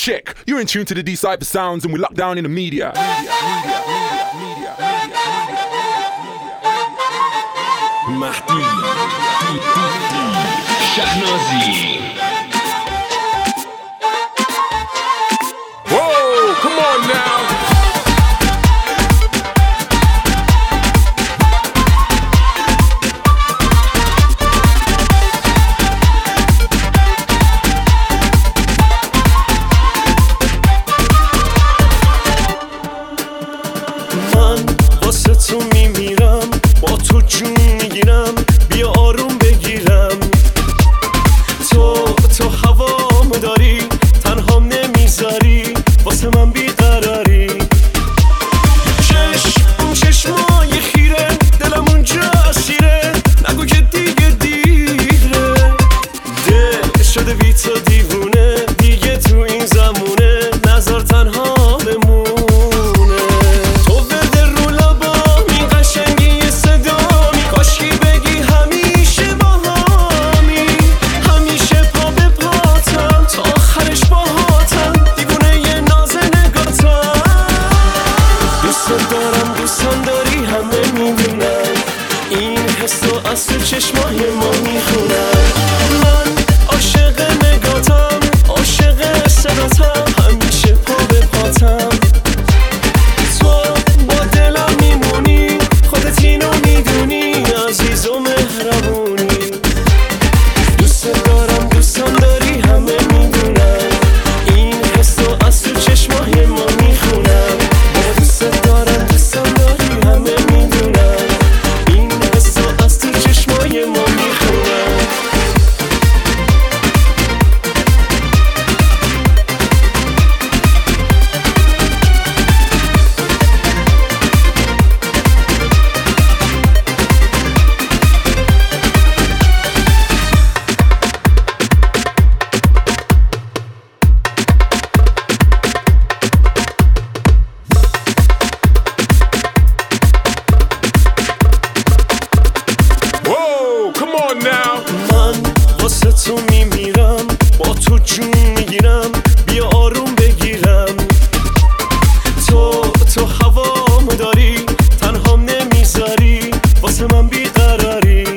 check. You're in tune to the D-Cypher sounds and we're locked down in the media. Mahdi Shahnazi. Whoa, come on now. تو میمیرم با تو جون میگیرم بیا آروم بگیرم تو هوامو داری تنهام نمیذاری واسه من بیقراری چشمای خیره دلم اونجا اسیره نگو که دیگه دیره دل شده بی تو دیوونه دیگه تو این زمونه نظر تنها بمونه از تو چشمای ما میخونم من عاشق نگاتم عاشق صداتم همیشه پا به پاتم تو با دلم میمونی خودت اینو میدونی عزیز و مهربونی دوست دارم دوستم داری همه میدونم این حسو از تو چشمای ما میخونم دوست دارم دوستم داری همه میدونم این حسو از تو چشمای ما میخونم من واسه تو میمیرم با تو جون میگیرم بیا آروم بگیرم تو هوامو داری تنهام نمیذاری واسه من بیقراری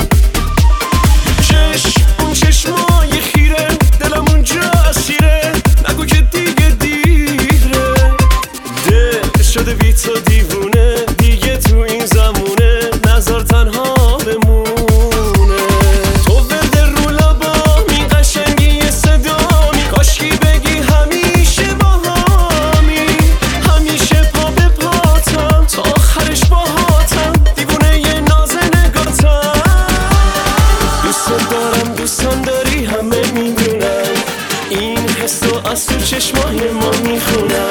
چشمای خیره دلم اونجا اسیره نگو که دیگه دیره دل شده بی تو دیوونه دیگه تو این زمونه نظر تنها بمونه دوستم داری همه میدونم این حسو از تو چشمای ما میخونم